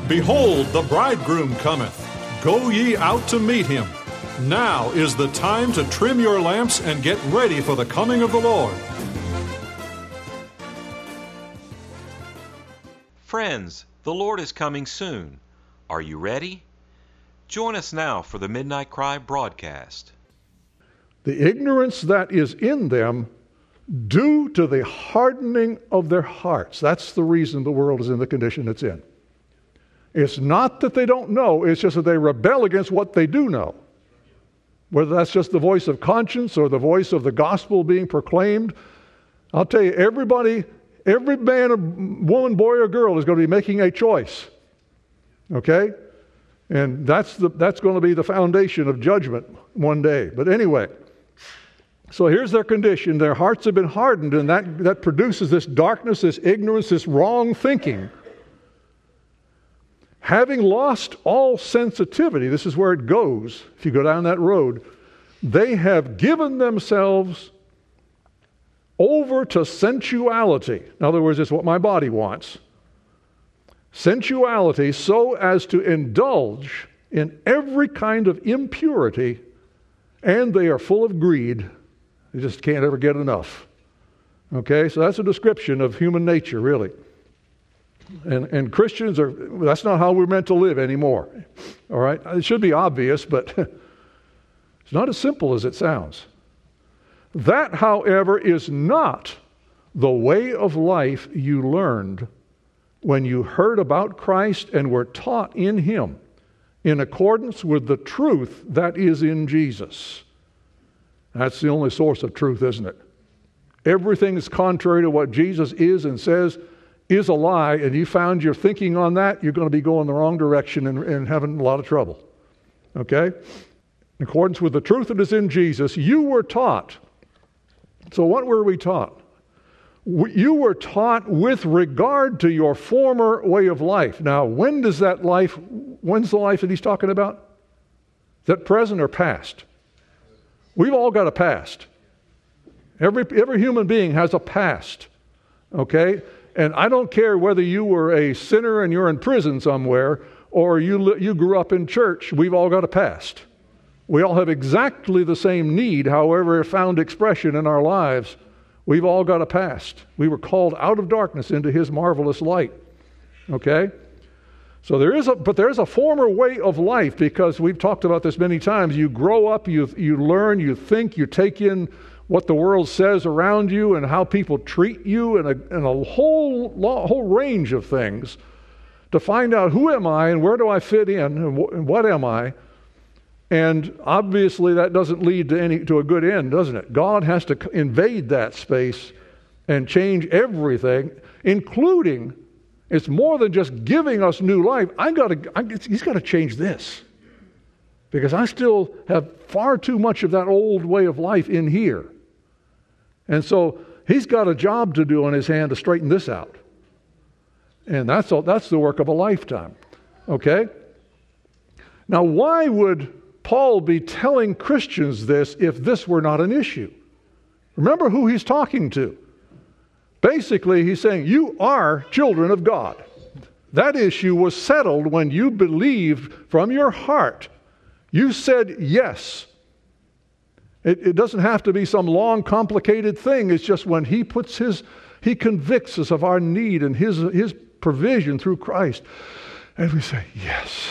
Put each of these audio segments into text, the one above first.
Behold, the bridegroom cometh. Go ye out to meet him. Now is the time to trim your lamps and get ready for the coming of the Lord. Friends, the Lord is coming soon. Are you ready? Join us now for the Midnight Cry broadcast. The ignorance that is in them due to the hardening of their hearts. That's the reason the world is in the condition it's in. It's not that they don't know, it's just that they rebel against what they do know. Whether that's just the voice of conscience or the voice of the gospel being proclaimed. I'll tell you, everybody, every man, woman, boy, or girl is going to be making a choice. Okay? And that's going to be the foundation of judgment one day. But anyway, so here's their condition. Their hearts have been hardened, and that produces this darkness, this ignorance, this wrong thinking. Having lost all sensitivity, this is where it goes, if you go down that road, they have given themselves over to sensuality. In other words, it's what my body wants. Sensuality, so as to indulge in every kind of impurity, and they are full of greed. They just can't ever get enough. Okay, so that's a description of human nature, really. And Christians that's not how we're meant to live anymore. All right? It should be obvious, but it's not as simple as it sounds. That, however, is not the way of life you learned when you heard about Christ and were taught in Him in accordance with the truth that is in Jesus. That's the only source of truth, isn't it? Everything is contrary to what Jesus is and says is a lie, and you found your thinking on that, you're going to be going the wrong direction and having a lot of trouble. Okay? In accordance with the truth that is in Jesus, you were taught. So what were we taught? You were taught with regard to your former way of life. Now, when's the life that he's talking about? Is that present or past? We've all got a past. Every human being has a past. Okay? And I don't care whether you were a sinner and you're in prison somewhere or you grew up in church, we've all got a past. We all have exactly the same need, however it found expression in our lives. We've all got a past. We were called out of darkness into His marvelous light. Okay? So there is a former way of life, because we've talked about this many times. You grow up, you learn, you think, you take in what the world says around you and how people treat you and a whole range of things to find out who am I and where do I fit in and what am I. And obviously that doesn't lead to a good end, doesn't it? God has to invade that space and change everything, including, it's more than just giving us new life. He's got to change this, because I still have far too much of that old way of life in here. And so He's got a job to do on His hand to straighten this out. And that's the work of a lifetime. Okay? Now, why would Paul be telling Christians this if this were not an issue? Remember who he's talking to. Basically, he's saying, you are children of God. That issue was settled when you believed from your heart. You said yes. It doesn't have to be some long, complicated thing. It's just when He convicts us of our need and His provision through Christ. And we say, yes.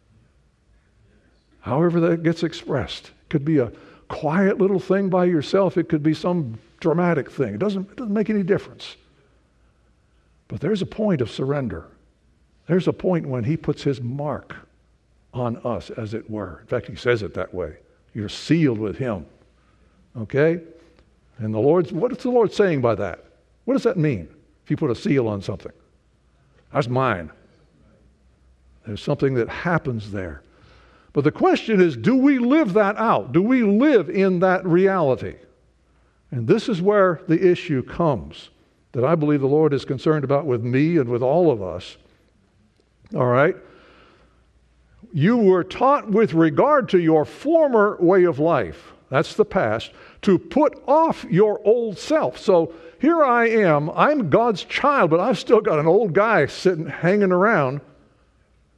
However that gets expressed. It could be a quiet little thing by yourself. It could be some dramatic thing. It doesn't make any difference. But there's a point of surrender. There's a point when He puts His mark on us, as it were. In fact, He says it that way. You're sealed with Him. Okay? And what's the Lord saying by that? What does that mean if you put a seal on something? That's mine. There's something that happens there. But the question is, do we live that out? Do we live in that reality? And this is where the issue comes that I believe the Lord is concerned about with me and with all of us. All right? You were taught with regard to your former way of life, that's the past, to put off your old self. So here I am, I'm God's child, but I've still got an old guy hanging around.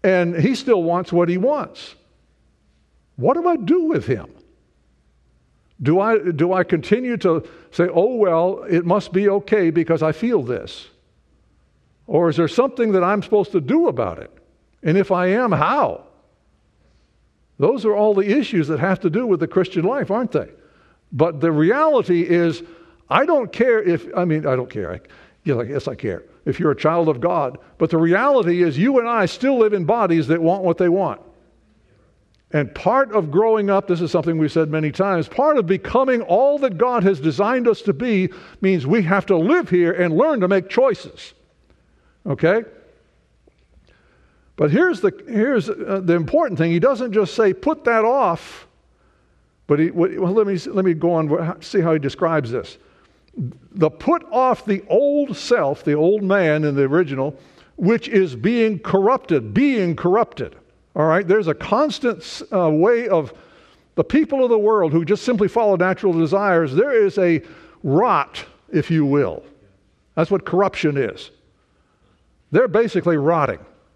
and he still wants what he wants. What do I do with him? Do I continue to say, oh, well, it must be okay because I feel this? Or is there something that I'm supposed to do about it? And if I am, how? Those are all the issues that have to do with the Christian life, aren't they? But the reality is, I don't care I don't care. Yes, I care if you're a child of God. But the reality is, you and I still live in bodies that want what they want. And part of growing up, this is something we've said many times, part of becoming all that God has designed us to be means we have to live here and learn to make choices. Okay? But here's the important thing. He doesn't just say, put that off. But let me go on, see how he describes this. The put off the old self, the old man in the original, which is being corrupted. All right? There's a constant way of the people of the world who just simply follow natural desires. There is a rot, if you will. That's what corruption is. They're basically rotting.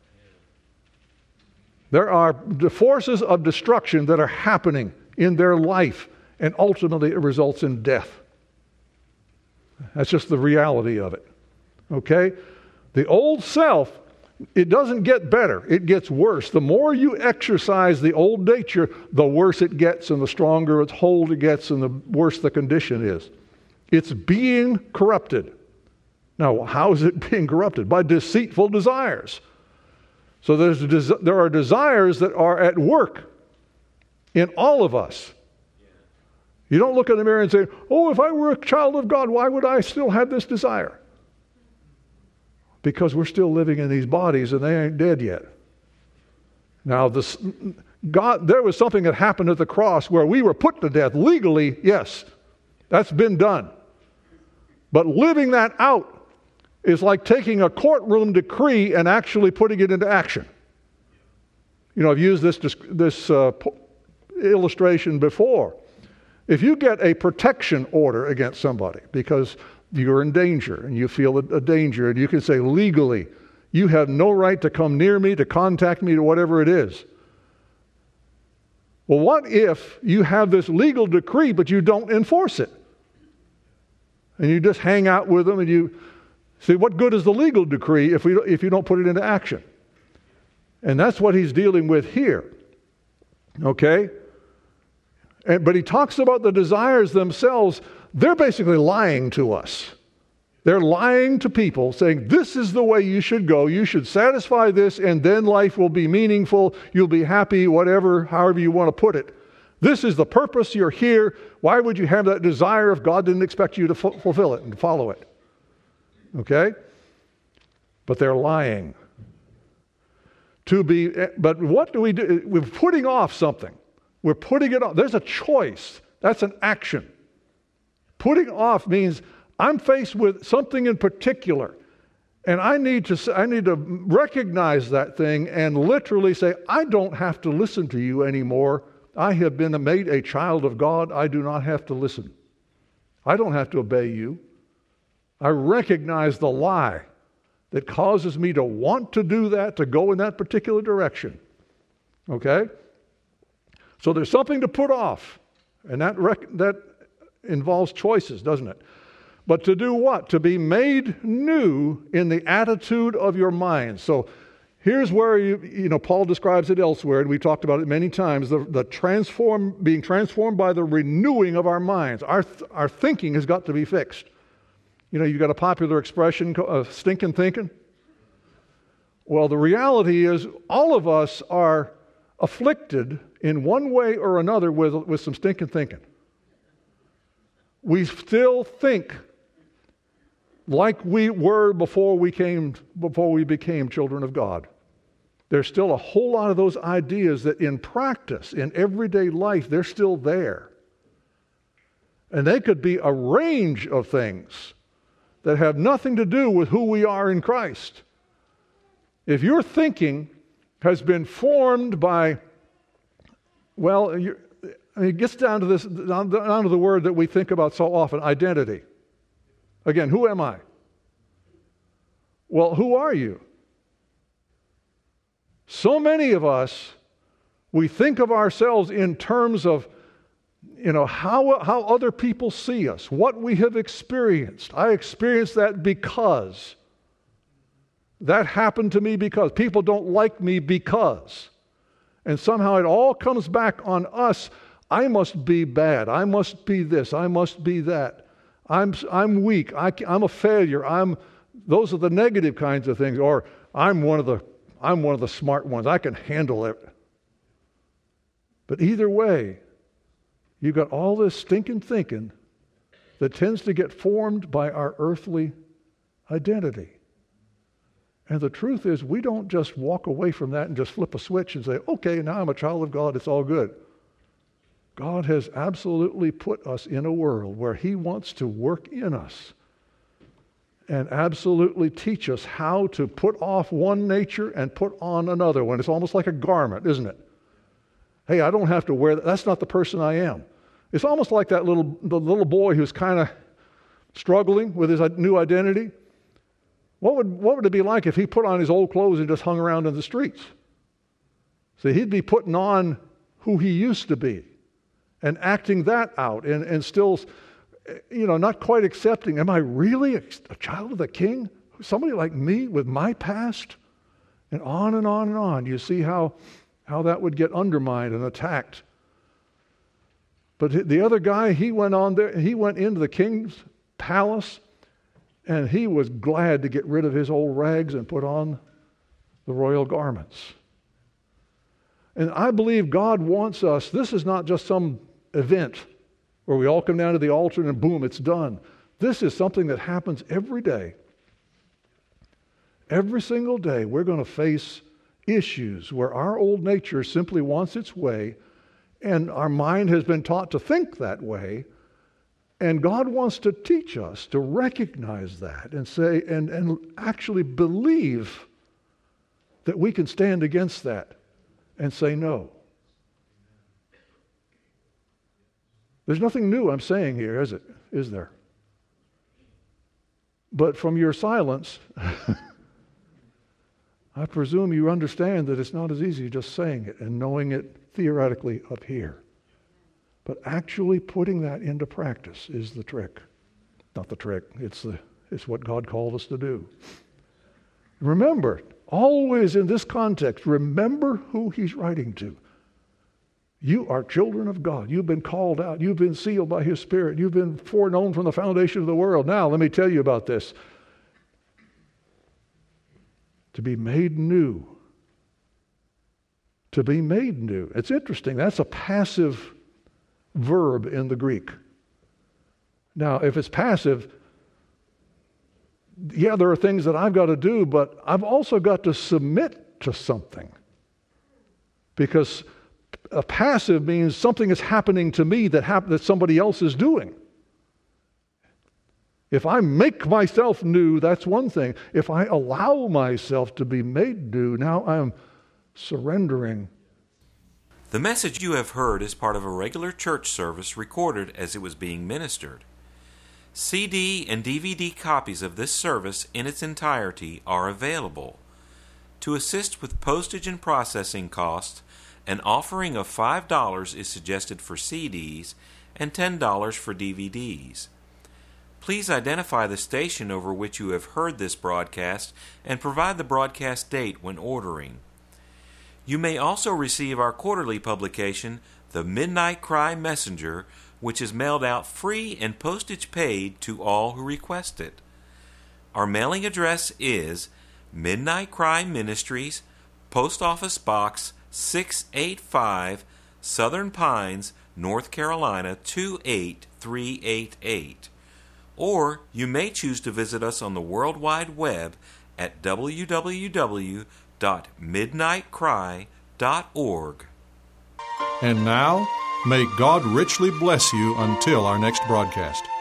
There are the forces of destruction that are happening in their life, and ultimately it results in death. That's just the reality of it. Okay? The old self, it doesn't get better. It gets worse. The more you exercise the old nature, the worse it gets, and the stronger its hold it gets, and the worse the condition is. It's being corrupted. Now, how is it being corrupted? By deceitful desires. So there are desires that are at work in all of us. You don't look in the mirror and say, oh, if I were a child of God, why would I still have this desire? Because we're still living in these bodies and they ain't dead yet. Now, there was something that happened at the cross where we were put to death legally, yes, that's been done. But living that out is like taking a courtroom decree and actually putting it into action. You know, I've used this illustration before. If you get a protection order against somebody because you're in danger and you feel a danger, and you can say legally, you have no right to come near me, to contact me, to whatever it is. Well, what if you have this legal decree but you don't enforce it? And you just hang out with them and you see, what good is the legal decree if you don't put it into action? And that's what he's dealing with here. Okay? But he talks about the desires themselves. They're basically lying to us. They're lying to people, saying, this is the way you should go. You should satisfy this, and then life will be meaningful. You'll be happy, whatever, however you want to put it. This is the purpose. You're here. Why would you have that desire if God didn't expect you to fulfill it and follow it? Okay? But they're lying. But what do? We're putting off something. We're putting it off. There's a choice. That's an action. Putting off means I'm faced with something in particular, and I need to recognize that thing and literally say, I don't have to listen to you anymore. I have been made a child of God. I do not have to listen. I don't have to obey you. I recognize the lie that causes me to want to do that, to go in that particular direction. Okay? So there's something to put off, and that involves choices, doesn't it? But to do what? To be made new in the attitude of your mind. So here's where Paul describes it elsewhere, and we talked about it many times. Being transformed by the renewing of our minds. Our thinking has got to be fixed. You got a popular expression, stinking thinking. Well, the reality is all of us are afflicted in one way or another with some stinking thinking. We still think like we were before we became children of God. There's still a whole lot of those ideas that in practice, in everyday life, they're still there. And they could be a range of things that have nothing to do with who we are in Christ. If your thinking has been formed by, it gets down to the word that we think about so often, identity. Again, who am I? Well, who are you? So many of us, we think of ourselves in terms of, how other people see us, what we have experienced. I experienced that because. That happened to me because. People don't like me because. And somehow it all comes back on us. I must be bad. I must be this. I must be that. I'm weak. I'm a failure. Those are the negative kinds of things. Or I'm one of the smart ones. I can handle it. But either way, you've got all this stinking thinking that tends to get formed by our earthly identity. And the truth is, we don't just walk away from that and just flip a switch and say, okay, now I'm a child of God, it's all good. God has absolutely put us in a world where He wants to work in us and absolutely teach us how to put off one nature and put on another one. It's almost like a garment, isn't it? Hey, I don't have to wear that. That's not the person I am. It's almost like the little boy who's kind of struggling with his new identity. What would it be like if he put on his old clothes and just hung around in the streets? See, he'd be putting on who he used to be and acting that out and still, not quite accepting. Am I really a child of the King? Somebody like me with my past? And on and on and on. You see how that would get undermined and attacked. But the other guy, he went into the king's palace, and he was glad to get rid of his old rags and put on the royal garments. And I believe God wants us, this is not just some event where we all come down to the altar and boom, it's done. This is something that happens every day. Every single day we're going to face issues where our old nature simply wants its way, and our mind has been taught to think that way. And God wants to teach us to recognize that and say, and actually believe that we can stand against that and say no. There's nothing new I'm saying here, is it? Is there? But from your silence, I presume you understand that it's not as easy just saying it and knowing it theoretically up here. But actually putting that into practice is the trick. Not the trick, it's what God called us to do. Remember, always in this context, remember who He's writing to. You are children of God. You've been called out. You've been sealed by His Spirit. You've been foreknown from the foundation of the world. Now, let me tell you about this. To be made new. To be made new. It's interesting. That's a passive verb in the Greek. Now, if it's passive, yeah, there are things that I've got to do, but I've also got to submit to something. Because a passive means something is happening to me that somebody else is doing. If I make myself new, that's one thing. If I allow myself to be made new, now I'm surrendering. The message you have heard is part of a regular church service recorded as it was being ministered. CD and DVD copies of this service in its entirety are available. To assist with postage and processing costs, an offering of $5 is suggested for CDs and $10 for DVDs. Please identify the station over which you have heard this broadcast and provide the broadcast date when ordering. You may also receive our quarterly publication, The Midnight Cry Messenger, which is mailed out free and postage paid to all who request it. Our mailing address is Midnight Cry Ministries, Post Office Box 685, Southern Pines, North Carolina 28388. Or you may choose to visit us on the World Wide Web at www.midnightcry.org. And now, may God richly bless you until our next broadcast.